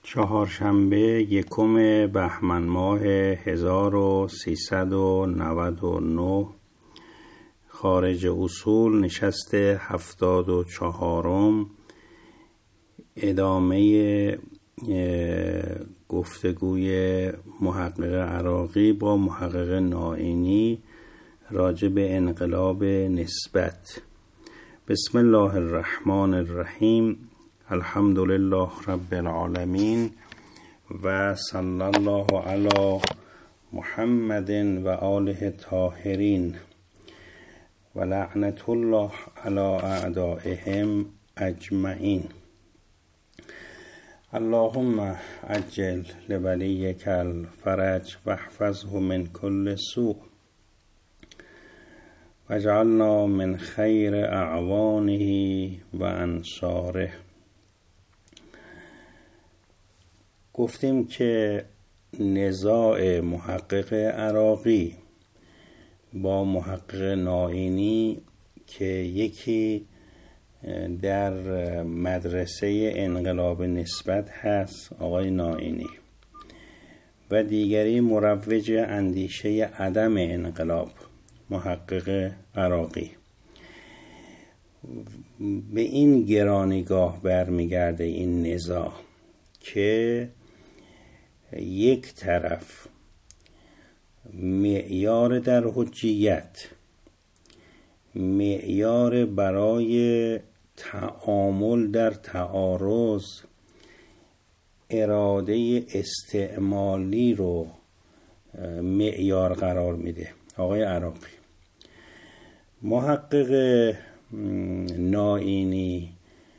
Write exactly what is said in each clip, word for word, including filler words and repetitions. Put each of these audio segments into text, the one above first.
چهارشنبه یکم بهمن ماه هزار و سیصد و نود و نه، خارج اصول، نشست هفتاد و چهارم، ادامه گفتگوی محقق عراقی با محقق نائینی راجع به انقلاب نسبت. بسم الله الرحمن الرحیم. الحمد لله رب العالمین و صلی الله علی محمد و آله الطاهرین و لعنت الله علی اعدائهم اجمعین. اللهم عجل لولیک الفرج واحفظه من کل سوء واجعلنا من خیر اعوانه و انصاره. گفتیم که نزاع محقق عراقی با محقق نائینی که یکی در مدرسه انقلاب نسبت هست آقای نائینی و دیگری مروج اندیشه عدم انقلاب محقق عراقی، به این گرانیگاه برمیگرده این نزاع که یک طرف معیار در حجیت، معیار برای تعامل در تعارض، اراده استعمالی رو معیار قرار میده آقای عراقی. محقق نائینی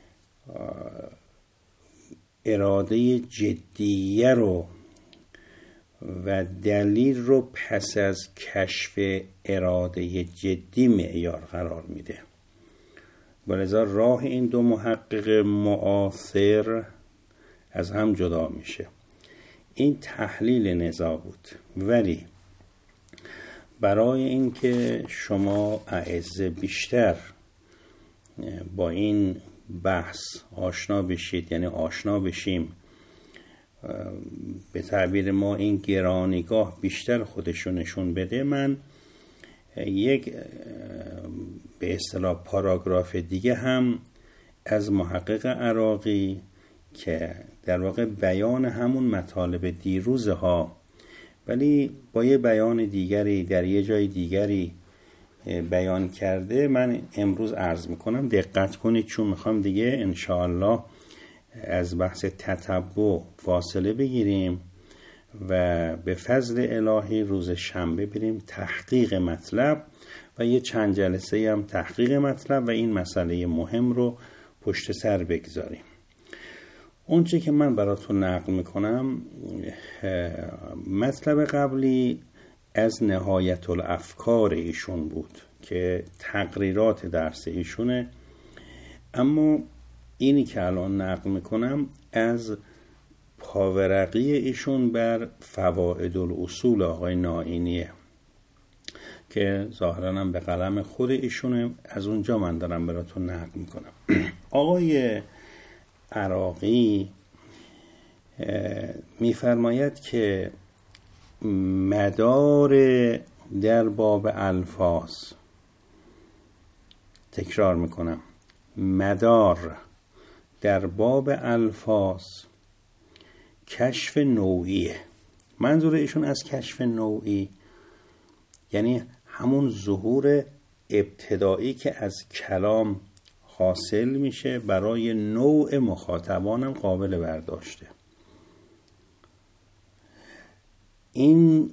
اراده جدیه رو و دلیل رو پس از کشف اراده جدی معیار قرار میده. ولذا راه این دو محقق معاصر از هم جدا میشه. این تحلیل نزاع بود، ولی برای اینکه شما اعزه بیشتر با این بحث آشنا بشید، یعنی آشنا بشیم، به تعبیر ما این گرانیگاه بیشتر خودشو نشون بده، من یک به اصطلاح پاراگراف دیگه هم از محقق عراقی که در واقع بیان همون مطالب دیروزه ها ولی با یه بیان دیگری در یه جای دیگری بیان کرده، من امروز عرض میکنم. دقت کنید چون میخوام دیگه انشاءالله از بحث تتبع فاصله بگیریم و به فضل الهی روز شنبه بریم تحقیق مطلب و یه چند جلسه هم تحقیق مطلب و این مسئله مهم رو پشت سر بگذاریم. اون چه که من براتون نقل میکنم مطلب قبلی از نهایت الافکار ایشون بود که تقریرات درس ایشونه، اما اینی که الان نقل میکنم از پاورقی ایشون بر فوائد الاصول آقای نائینیه که ظاهراً هم به قلم خود ایشونه. از اونجا من دارم براتون نقل میکنم. آقای عراقی میفرماید که مدار در باب الفاظ، تکرار میکنم، مدار در باب الفاظ کشف نوعیه. منظور ایشون از کشف نوعی یعنی همون ظهور ابتدایی که از کلام حاصل میشه برای نوع مخاطبانم قابل برداشته. این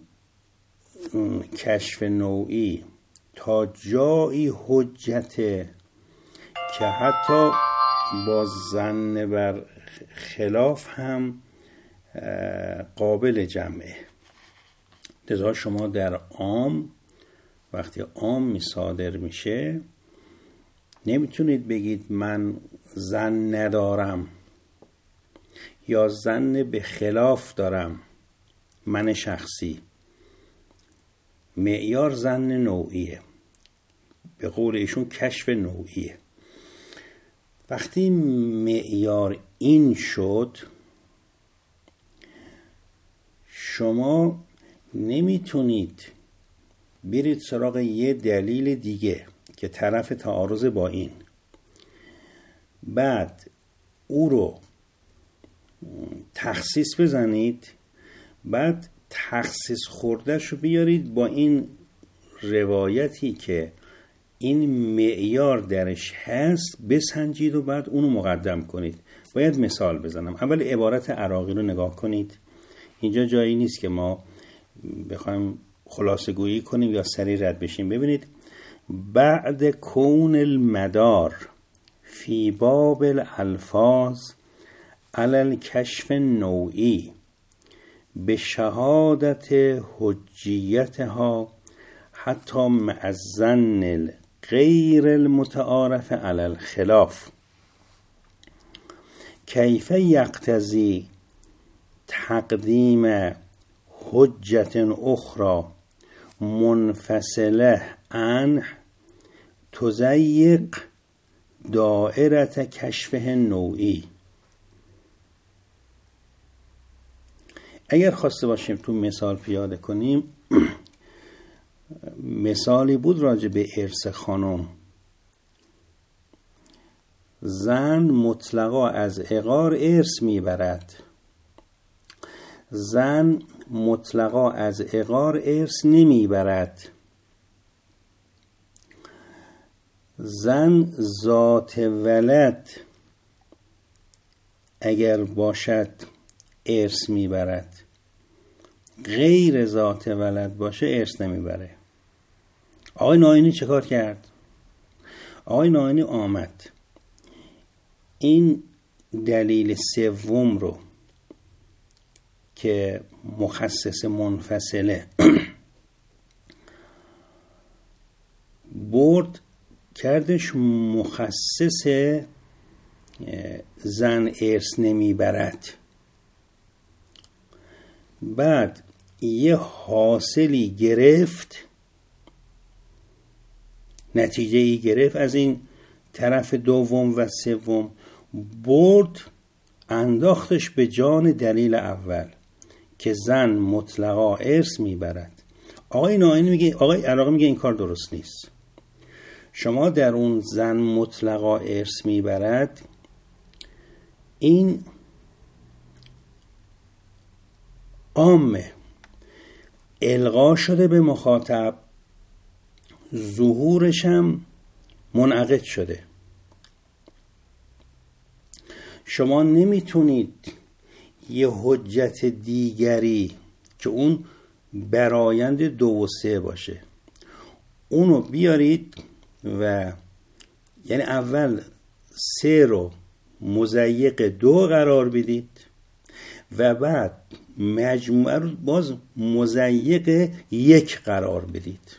کشف نوعی تا جایی حجت که حتی با ظن بر خلاف هم قابل جمعه. لذا شما در عام وقتی عام می صادر میشه نمیتونید بگید من ظن ندارم یا ظن به خلاف دارم. من شخصی معیار ظن نوعیه، به قول ایشون کشف نوعیه. وقتی معیار این شد شما نمیتونید برید سراغ یه دلیل دیگه که طرف تعارض با این، بعد او رو تخصیص بزنید، بعد تخصیص خوردهش رو بیارید با این روایتی که این معیار درش هست بسنجید و بعد اونو مقدم کنید. باید مثال بزنم. اول عبارت عراقی رو نگاه کنید. اینجا جایی نیست که ما بخوایم خلاصه گویی کنیم یا سریع رد بشیم. ببینید: بعد کون المدار فی باب الالفاظ علی الکشف نوعی به شهادت حجیتها حتی مع الظن غیر المتعارف علی الخلاف کیف یقتضی تقدیم حجت اخرى منفصله عنه تضیق دائره کشفه نوعی. اگر خواسته باشیم تو مثال پیاده کنیم، مثالی بود راجع به ارث خانم. زن مطلقا از عقار ارث میبرد، زن مطلقا از عقار ارث نمیبرد. زن ذات ولد اگر باشد ارث میبرد، غیر ذات ولد باشه ارث نمیبره. آقای ناینی چه کار کرد؟ آقای ناینی آمد این دلیل سوم رو که مخصص منفصله برد کردش مخصص زن ارث نمیبرد. بعد یه حاصلی گرفت، نتیجه ای گرفت از این طرف دوم و سوم، برد انداختش به جان دلیل اول که زن مطلقا ارث میبرد. آقای ناینی میگه، آقای عراقی میگه این کار درست نیست. شما در اون زن مطلقا ارث میبرد، این عامه القا شده به مخاطب، ظهورش هم منعقد شده. شما نمیتونید یه حجت دیگری که اون برایند دو و سه باشه اونو بیارید و یعنی اول سه رو مضیق دو قرار بدید و بعد مجموعه رو باز مضیق یک قرار بدید.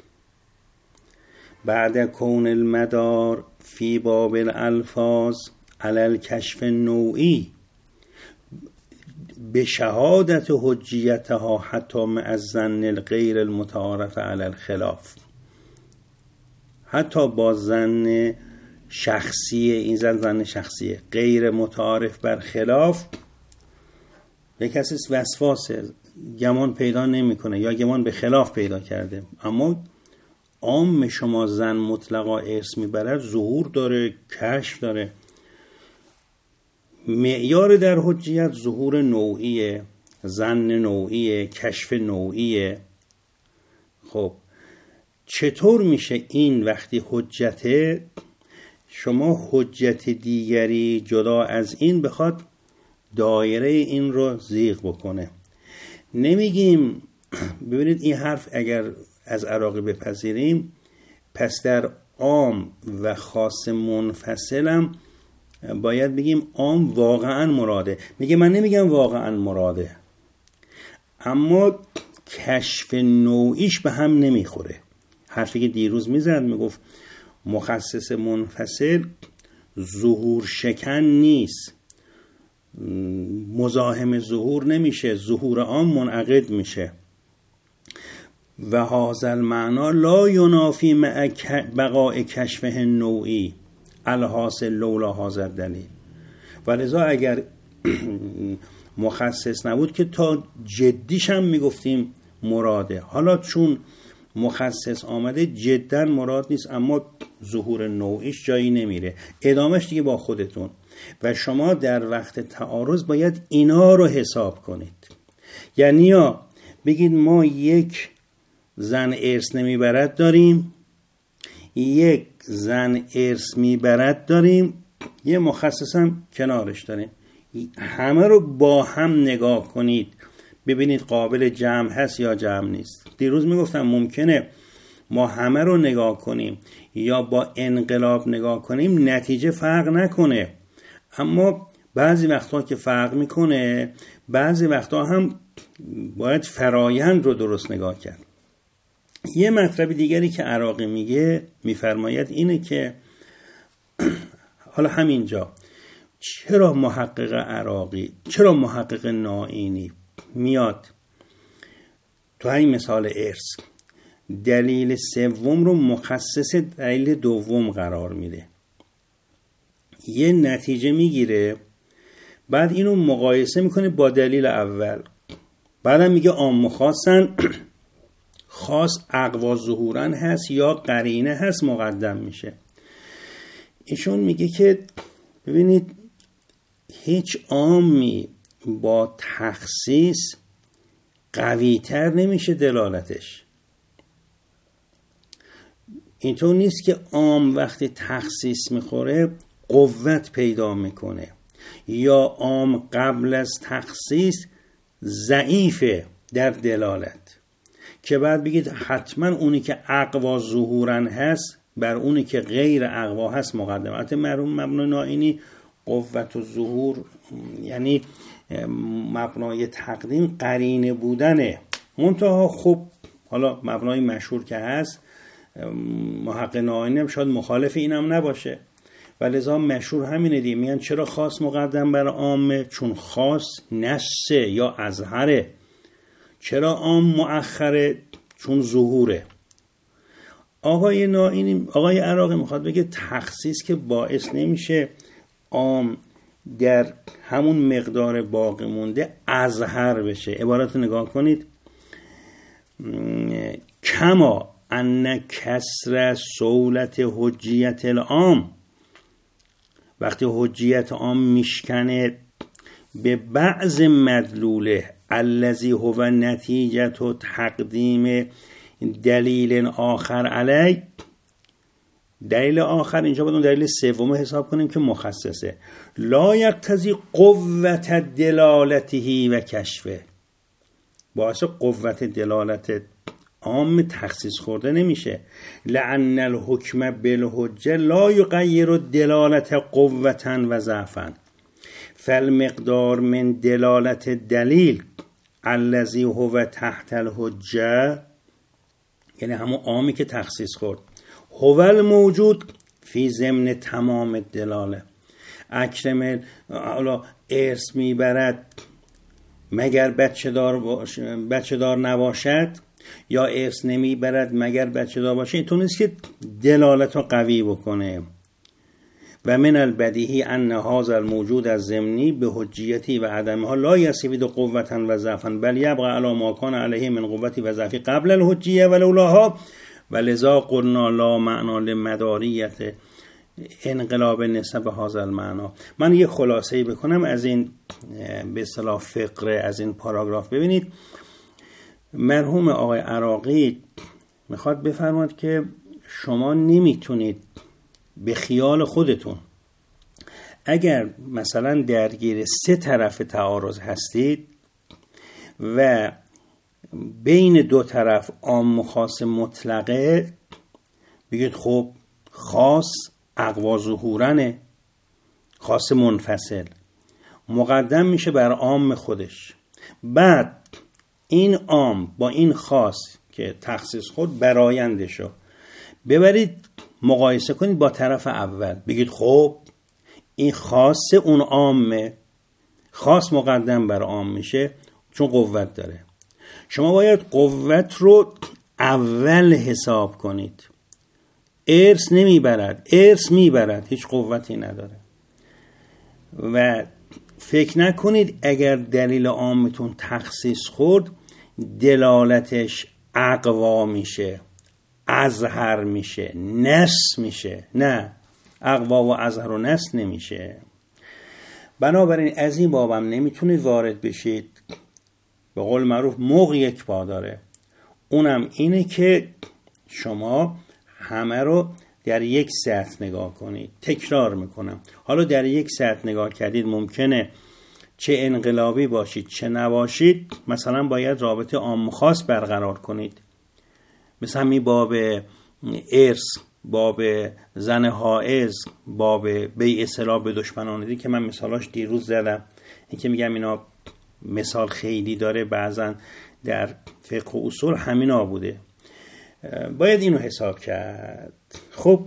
بعد کون المدار فی باب الالفاظ علی الکشف نوعی به شهادت حجیتها حتی مع الظن الغیر المتعارف علی الخلاف، حتی با ظن شخصی، این زن زن شخصیه غیر متعارف بر خلاف، یک کسی وسواسه، گمان پیدا نمیکنه یا گمان به خلاف پیدا کرده، اما عام شما زن مطلقا ارث میبرد، ظهور داره، کشف داره. معیار در حجیت ظهور نوعیه، ظن نوعیه، کشف نوعیه. خب چطور میشه این وقتی حجته، شما حجت دیگری جدا از این بخواد دایره این رو زیغ بکنه؟ نمیگیم. ببینید این حرف اگر از عراقی بپذیریم، پس در عام و خاص منفصلم باید بگیم عام واقعا مراده. میگه من نمیگم واقعا مراده، اما کشف نوعیش به هم نمیخوره. حرفی که دیروز میزد میگفت مخصص منفصل ظهور شکن نیست، مزاحم ظهور نمیشه، ظهور عام منعقد میشه. و هذا المعنی لا ینافی مع بقاء کشفه نوعی الحاصل لولا هذا الدلیل. ولذا اگر مخصص نبود که تا جدیش هم میگفتیم مراده. حالا چون مخصص آمده جدا مراد نیست، اما ظهور نوعیش جایی نمیره، ادامهش دیگه با خودتون. و شما در وقت تعارض باید اینا رو حساب کنید. یعنی یا بگید ما یک زن ارث نمیبرد داریم، یک زن ارث میبرد داریم، یه مخصص هم کنارش داریم. همه رو با هم نگاه کنید ببینید قابل جمع هست یا جمع نیست. دیروز میگفتم ممکنه ما همه رو نگاه کنیم یا با انقلاب نگاه کنیم نتیجه فرق نکنه، اما بعضی وقتا که فرق میکنه بعضی وقتا هم باید فرایند رو درست نگاه کرد. یه مطلب دیگری که عراقی میگه میفرماید اینه که حالا همینجا چرا محقق عراقی، چرا محقق نائینی میاد تو این مثال ارث دلیل سوم رو مخصص دلیل دوم قرار میده، یه نتیجه میگیره، بعد اینو مقایسه میکنه با دلیل اول، بعدم میگه عام و خاصن، خاص اقوا ظهورن هست یا قرینه هست مقدم میشه. ایشون میگه که ببینید هیچ عامی با تخصیص قوی تر نمیشه دلالتش. اینطور نیست که عام وقتی تخصیص میخوره قوت پیدا میکنه، یا عام قبل از تخصیص ضعیفه در دلالت که بعد بگید حتما اونی که اقوا ظهورن هست بر اونی که غیر اقوا هست مقدم. البته مرحوم مبنای نائینی قوت و ظهور یعنی مبنای تقدیم قرینه بودنه، منتها خب حالا مبنای مشهور که هست محقق نائینی هم شاید مخالف اینم نباشه، ولذا مشهور همینه دیگه، میگن چرا خاص مقدم بر عامه؟ چون خاص نسه یا اظهره. چرا عام مؤخره؟ چون ظهوره. آقای نائینی، آقای عراقی میخواد بگه تخصیص که باعث نمیشه عام در همون مقدار باقی مونده اظهر بشه. عبارت نگاه کنید، کما ان کسر سولت حجیت العام، وقتی حجیت عام میشکنه به بعض مدلوله الذی هو نتیجه و تقدیم دلیل آخر علی، دلیل آخر اینجا باید اون دلیل سوم حساب کنیم که مخصصه، لا یقتضی قوت دلالته و کشفه، باعث قوت دلالت عام تخصیص خورده نمیشه. لأن الحکم بالحجه لا یغیر دلالت قوتا و ضعفا، فالمقدار من دلالت دلیل الذی هو تحت الحجه، یعنی همون عامی که تخصیص خورد، هو الموجود فی ضمن تمام دلاله. اکرم حالا ارث میبرد مگر بچه دار باش... بچه دار نباشد، یا ارث نمیبرد مگر بچه دار باشه، اینطور نیست که دلالت رو قوی بکنه. و من البدیهی ان هذا الموجود از ضمنی به حجیتی و عدمها لا یستفید قوتا و ضعفا بل یبقى علی ما کان علیه من قوتی و ضعفی قبل الحجیه ولولاها، ولذا قلنا لا معنا لمداریت انقلاب نسب هذا المعنا. من یه خلاصه‌ای بکنم از این به اصطلاح فقره، از این پاراگراف. ببینید مرحوم آقای عراقی میخواد بفرماد که شما نمیتونید به خیال خودتون اگر مثلا درگیر سه طرف تعارض هستید و بین دو طرف عام و خاص مطلقه، بگید خب خاص اقوا ظهورنه، خاص منفصل مقدم میشه بر عام خودش، بعد این عام با این خاص که تخصیص خود برایندشو ببرید مقایسه کنید با طرف اول، بگید خب این خاص اون عامه، خاص مقدم بر عام میشه چون قوت داره. شما باید قوت رو اول حساب کنید. ارث نمیبرد، ارث میبرد، هیچ قوتی نداره. و فکر نکنید اگر دلیل عامتون تخصیص خورد دلالتش اقوا میشه، اظهر میشه، نص میشه. نه، اقوا و اظهر و نص نمیشه. بنابراین از این بابم نمیتونید وارد بشید. به قول معروف مغ یک پا داره، اونم اینه که شما همه رو در یک سطح نگاه کنید. تکرار میکنم، حالا در یک سطح نگاه کردید ممکنه چه انقلابی باشید چه نباشید، مثلا باید رابطه عام خاص برقرار کنید، مثل همین باب ارث، باب زن حائض، باب بیع سلاح به دشمنان دی که من مثالاش دیروز زدم. این که میگم اینا مثال خیلی داره، بعضا در فقه و اصول همینا بوده، باید اینو حساب کرد. خب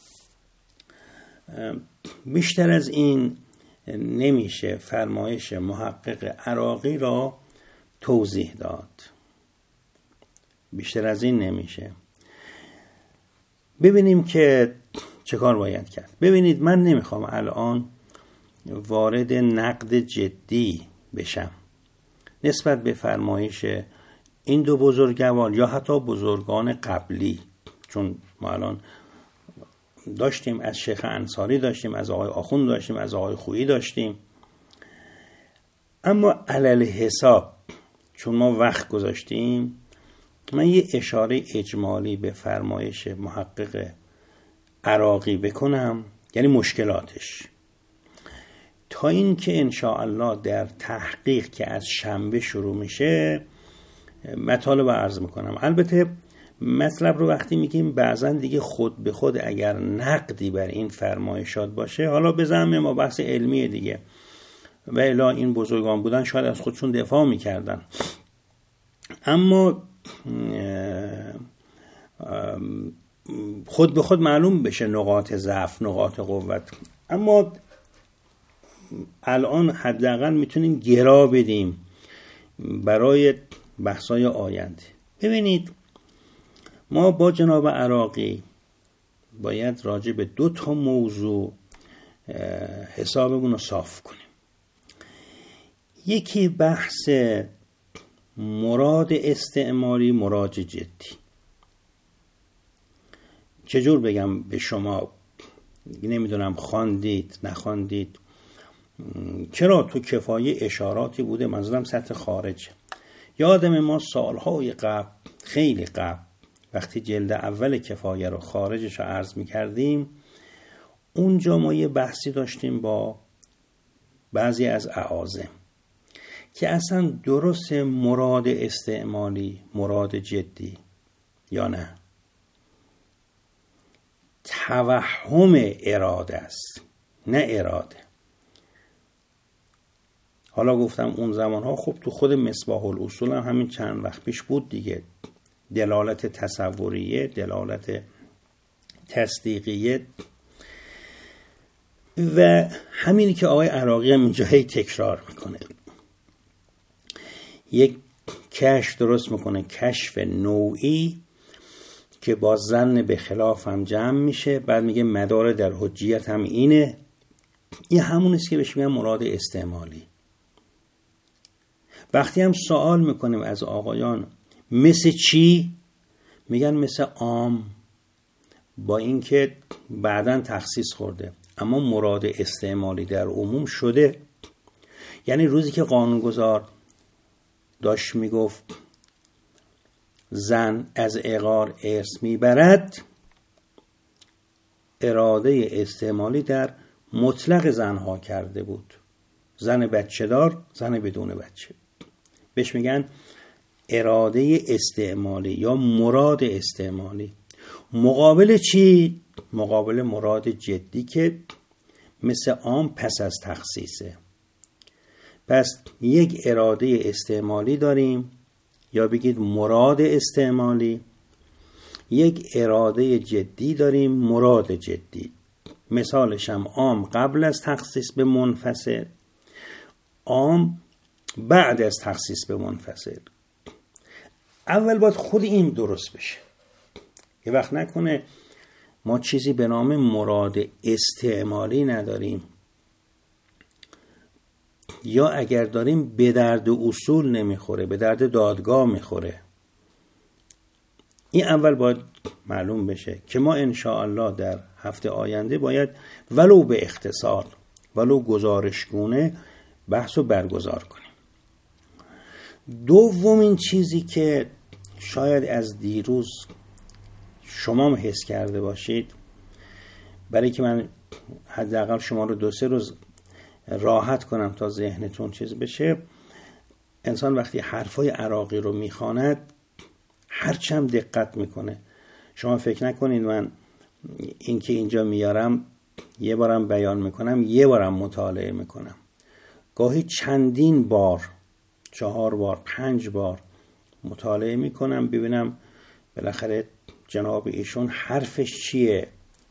بیشتر از این نمیشه فرمایش محقق عراقی را توضیح داد، بیشتر از این نمیشه. ببینیم که چه کار باید کرد. ببینید من نمیخوام الان وارد نقد جدی بشم نسبت به فرمایش این دو بزرگوار یا حتی بزرگان قبلی، چون ما الان داشتیم از شیخ انصاری داشتیم، از آقای آخوند داشتیم، از آقای خویی داشتیم، اما علل حساب چون ما وقت گذاشتیم من یه اشاره اجمالی به فرمایش محقق عراقی بکنم، یعنی مشکلاتش، تا این که انشاءالله در تحقیق که از شنبه شروع میشه مطالب عرض میکنم. البته مطلب رو وقتی میگیم بعضا دیگه خود به خود اگر نقدی بر این فرمایشات باشه، حالا بزنم ما بحث علمیه دیگه، و الا این بزرگان بودن شاید از خودشون دفاع میکردن، اما خود به خود معلوم بشه نقاط ضعف، نقاط قوت. اما الان حداقل میتونیم گرا بدیم برای بحثای آینده. ببینید ما با جناب عراقی باید راجع به دو تا موضوع حسابمون رو صاف کنیم. یکی بحث مراد استعماری، مراد جدی. چجور بگم به شما، نمیدونم خواندید نخواندید، چرا تو کفایه اشاراتی بوده، منظورم سطح خارج. یادم ما سالهای قبل، خیلی قبل، وقتی جلد اول کفایه رو خارجش رو عرض میکردیم، اونجا ما یه بحثی داشتیم با بعضی از اعاظم که اصلا درست مراد استعمالی مراد جدی یا نه، توهم اراده است نه اراده. حالا گفتم اون زمان ها خب تو خود مصباح الاصول هم همین چند وقت پیش بود دیگه، دلالت تصوریه، دلالت تصدیقیه، و همینی که آقای عراقی هم اینجا هی تکرار میکنه. یک کشف درست میکنه، کشف نوعی که با ظن به خلاف هم جمع میشه، بعد میگه مدار در حجیت هم اینه. این همون است که بهش میگن مراد استعمالی. وقتی هم سوال میکنیم از آقایان مثل چی، میگن مثل عام، با اینکه بعداً تخصیص خورده، اما مراد استعمالی در عموم شده. یعنی روزی که قانونگذار داشت میگفت زن از عقار ارث میبرد، اراده استعمالی در مطلق زنها کرده بود، زن بچه دار، زن بدون بچه، بهش میگن اراده استعمالی یا مراد استعمالی. مقابل چی؟ مقابل مراد جدی که مثل عام پس از تخصیصه. پس یک اراده استعمالی داریم، یا بگید مراد استعمالی، یک اراده جدی داریم، مراد جدی. مثالش هم عام قبل از تخصیص به منفصل، عام بعد از تخصیص به منفصل. اول باید خود این درست بشه. یه وقت نکنه ما چیزی به نام مراد استعمالی نداریم، یا اگر داریم به درد اصول نمیخوره، به درد دادگاه میخوره. این اول باید معلوم بشه که ما انشاءالله در هفته آینده باید ولو به اختصار، ولو گزارشگونه بحث رو برگزار کنیم. دومین چیزی که شاید از دیروز شما حس کرده باشید، برای که من حداقل شما رو دو سه روز راحت کنم تا ذهنتون چیز بشه، انسان وقتی حرفای عراقی رو میخواند هرچم دقت میکنه. شما فکر نکنید من این که اینجا میارم یه بارم بیان میکنم یه بارم مطالعه میکنم، گاهی چندین بار، چهار بار، پنج بار مطالعه میکنم ببینم بالاخره جناب ایشون حرفش چیه.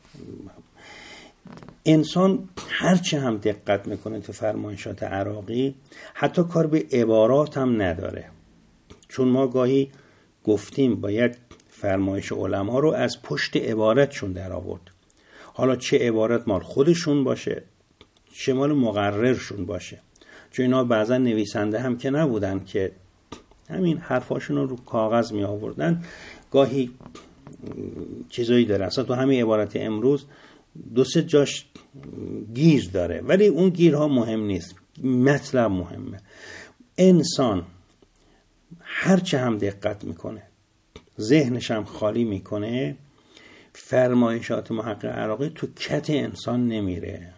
انسان هرچه هم دقت میکنه تو فرمایشات عراقی حتی کار به عبارات هم نداره، چون ما گاهی گفتیم باید فرمایش علما رو از پشت عبارتشون در آورد، حالا چه عبارت مال خودشون باشه چه مال مقررشون باشه، چون اینا بعضا نویسنده هم که نبودن که همین حرفاشون رو رو کاغذ می آوردن، گاهی چیزایی داره اصلا تو همین عبارت امروز دو سه جاش گیر داره، ولی اون گیرها مهم نیست، مطلب مهمه. انسان هرچه هم دقت میکنه ذهنش هم خالی میکنه، فرمایشات محقق عراقی تو کت انسان نمیره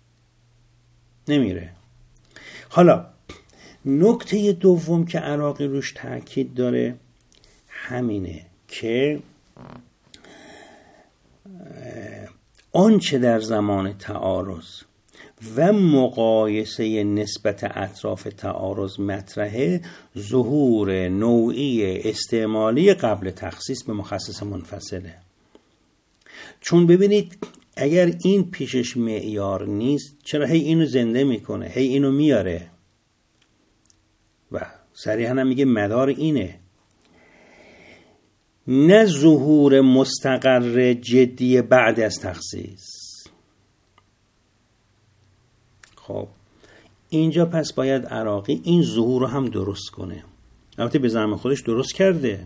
نمیره حالا نکته دوم که عراقی روش تاکید داره همینه که آنچه در زمان تعارض و مقایسه نسبت اطراف تعارض مطرحه، ظهور نوعی استعمالی قبل تخصیص به مخصص منفصله. چون ببینید اگر این پیشش معیار نیست چرا هی اینو زنده میکنه، هی اینو میاره و صریحاً هم میگه مدار اینه، نه ظهور مستقر جدی بعد از تخصیص. خب اینجا پس باید عراقی این ظهور رو هم درست کنه. البته به زعم خودش درست کرده،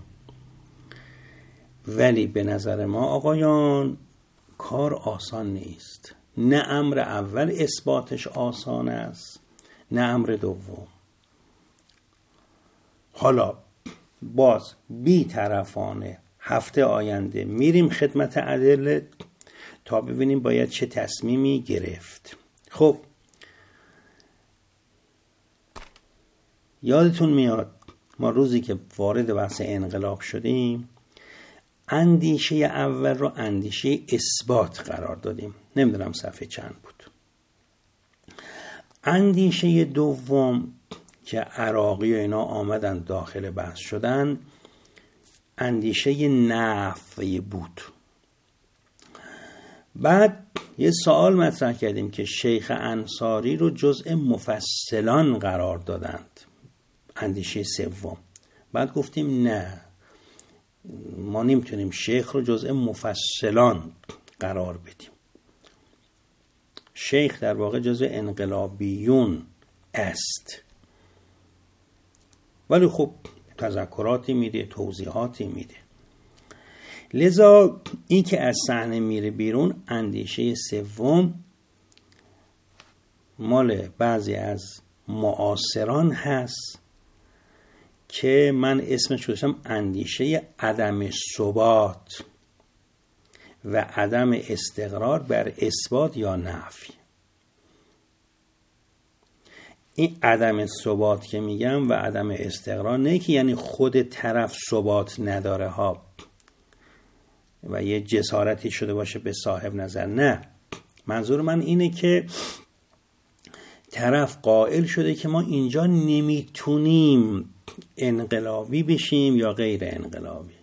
ولی به نظر ما آقایان کار آسان نیست. نه امر اول اثباتش آسان است، نه امر دوم. حالا باز بی طرفانه هفته آینده میریم خدمت ادله تا ببینیم باید چه تصمیمی گرفت. خب یادتون میاد ما روزی که وارد بحث انقلاب شدیم اندیشه اول رو اندیشه اثبات قرار دادیم، نمیدونم صفحه چند بود. اندیشه دوم که عراقی و اینا آمدن داخل بحث شدن اندیشه نفی بود. بعد یه سوال مطرح کردیم که شیخ انصاری رو جزء مفصلان قرار دادند، اندیشه سوم. بعد گفتیم نه، ما نمیتونیم شیخ رو جزء مفصلان قرار بدیم. شیخ در واقع جزء انقلابیون است، ولی خب تذکراتی میده، توضیحاتی میده. لذا این که از صحنه میره بیرون اندیشه سوم مال بعضی از معاصران هست که من اسمش گذاشتم اندیشه عدم ثبات و عدم استقرار بر اثبات یا نفی. این عدم ثبات که میگم و عدم استقرار نه که یعنی خود طرف ثبات نداره ها و یه جسارتی شده باشه به صاحب نظر، نه. منظور من اینه که طرف قائل شده که ما اینجا نمیتونیم انقلابی بشیم یا غیر انقلابی.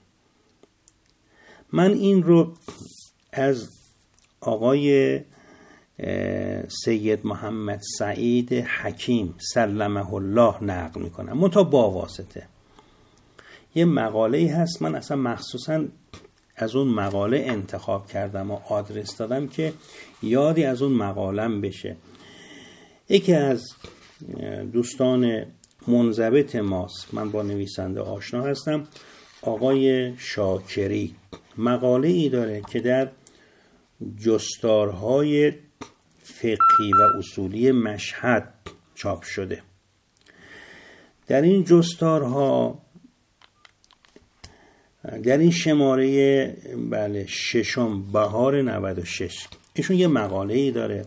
من این رو از آقای سید محمد سعید حکیم سلمه الله نقل میکنم، منتها با واسطه. یه مقاله‌ای هست، من اصلا مخصوصا از اون مقاله انتخاب کردم و آدرس دادم که یادی از اون مقالم بشه. یکی از دوستان منضبط ماست، من با نویسنده آشنا هستم، آقای شاکری مقاله ای داره که در جستارهای فقهی و اصولی مشهد چاپ شده. در این جستارها، در این شماره بله ششم بهار نود و شش، ایشون یه مقاله ای داره،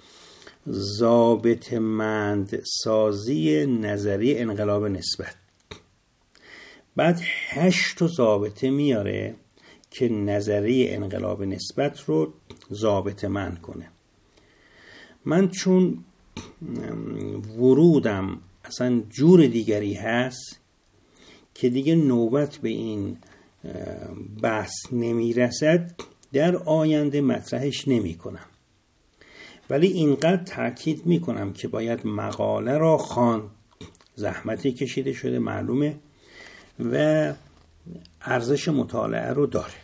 ضابطه‌مند سازی نظریه انقلاب نسبت. بعد هشت تا ضابطه میاره که نظریه انقلاب نسبت رو ضابطه‌مند کنه. من چون ورودم اصلا جور دیگری هست که دیگه نوبت به این بحث نمیرسد، در آینده مطرحش نمی کنم، ولی اینقدر تاکید می کنم که باید مقاله را خواند، زحمتی کشیده شده معلومه و ارزش مطالعه رو داره.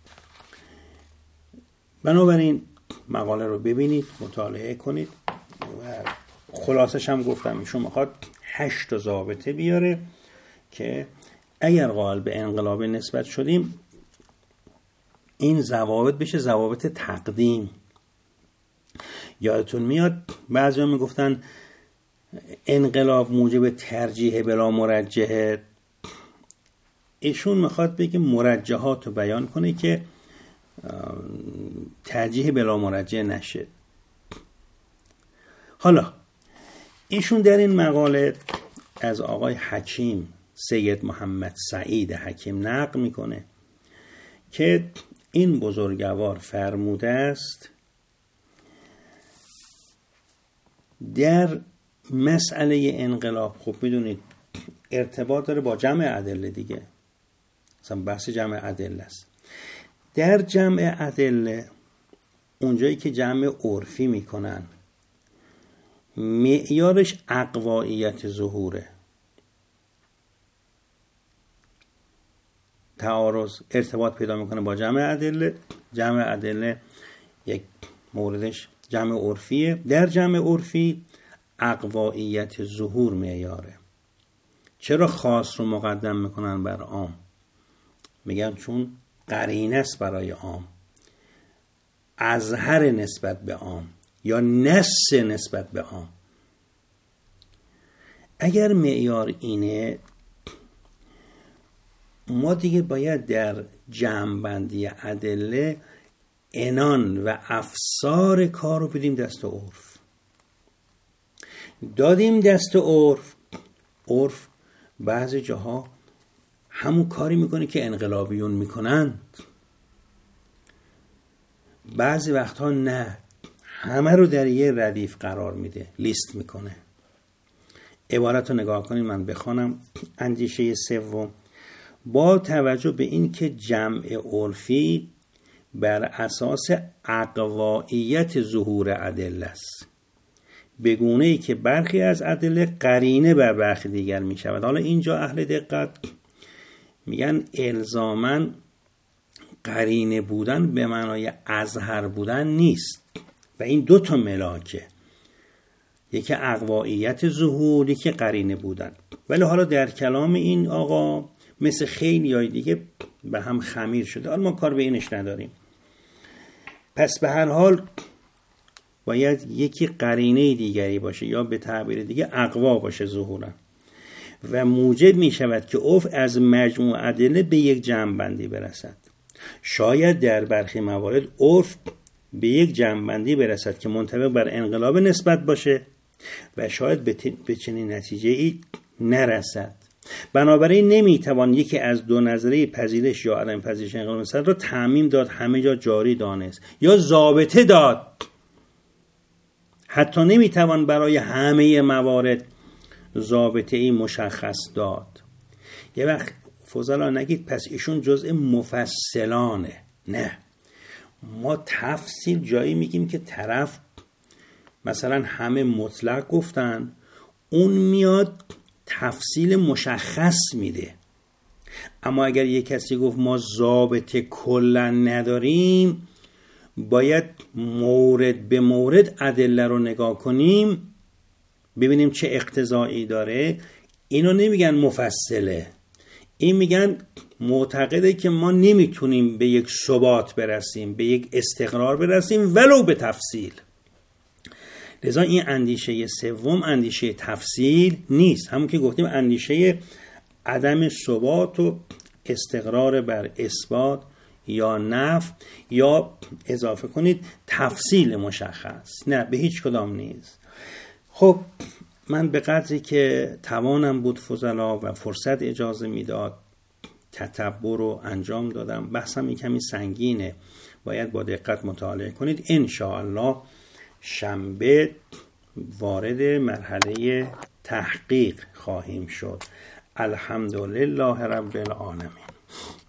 بنابراین مقاله رو ببینید، مطالعه کنید و خلاصش هم گفتم ایشون میخواد هشت تا ضابطه بیاره که اگر قائل به انقلاب نسبت شدیم این ضوابط بشه ضوابط تقدیم. یادتون میاد بعضیا میگفتن انقلاب موجب ترجیح بلا مرجحه، ایشون میخواد بگه مرجحات رو بیان کنه که ترجیح بلا مرجح نشه. حالا ایشون در این مقاله از آقای حکیم، سید محمد سعید حکیم نقل میکنه که این بزرگوار فرموده است در مسئله انقلاب، خب میدونید ارتباط داره با جمع ادله دیگه، مثلا بحث جمع ادله است. در جمع ادله اونجایی که جمع عرفی میکنن معیارش اقواییت ظهوره، تعارض ارتباط پیدا میکنه با جمع ادله. جمع ادله یک موردش جمع عرفیه، در جمع عرفی اقواییت ظهور معیاره. چرا خاص رو مقدم میکنن بر عام؟ میگن چون قرینه است برای عام، اظهر نسبت به عام یا نص نسبت به عام. اگر معیار اینه، ما دیگه باید در جمع‌بندی ادله عنان و افسار کار رو بدیم دست عرف. دادیم دست عرف، عرف بعضی جاها همون کاری میکنه که انقلابیون میکنن، بعضی وقتها نه، همه رو در یه ردیف قرار میده، لیست میکنه. عبارت رو نگاه کنید، من بخوانم. اندیشه سوم: با توجه به این که جمع عرفی بر اساس اقواییت ظهور ادله است، به گونه‌ای که برخی از ادله قرینه بر برخی دیگر می شود. حالا اینجا اهل دقت میگن الزاماً قرینه بودن به معنای اظهر بودن نیست و این دو تا ملاکه، یکی اقواییت ظهور، یکی قرینه بودن. ولی حالا در کلام این آقا مثل خیلی های دیگه به هم خمیر شده، حالا ما کار به اینش نداریم. پس به هر حال باید یکی قرینه دیگری باشه یا به تعبیر دیگه اقوا باشه ظهورا و موجب می شود که عرف از مجموع ادله به یک جمع‌بندی برسد. شاید در برخی موارد عرف به یک جمع‌بندی برسد که منطبق بر انقلاب نسبت باشه و شاید به چنین نتیجه ای نرسد. بنابراین نمیتوان یکی از دو نظریه پذیرش یا عدم پذیرش انقلاب نسبت را تعمیم داد، همه جا جاری دانست یا ضابطه داد. حتی نمیتوان برای همه موارد ضابطه ای مشخص داد. یه وقت فضلا نگید پس ایشون جزء مفصلانه. نه، ما تفصیل جایی میگیم که طرف مثلا همه مطلق گفتن، اون میاد تفصیل مشخص میده. اما اگر یک کسی گفت ما ضابطه کلا نداریم، باید مورد به مورد ادله رو نگاه کنیم ببینیم چه اقتضایی داره، اینو نمیگن مفصله، این میگن معتقده که ما نمیتونیم به یک ثبات برسیم، به یک استقرار برسیم ولو به تفصیل. لذا این اندیشه سوم اندیشه تفصیل نیست، همون که گفتیم اندیشه عدم ثبات و استقرار بر اثبات یا نفی یا اضافه کنید تفصیل مشخص، نه به هیچ کدام نیست. خب من به قدری که توانم بود فضلا و فرصت اجازه میداد تتبع رو انجام دادم. بحثم این کمی سنگینه، باید با دقت مطالعه کنید. ان شاء الله شنبه وارد مرحله تحقیق خواهیم شد. الحمدلله رب العالمین.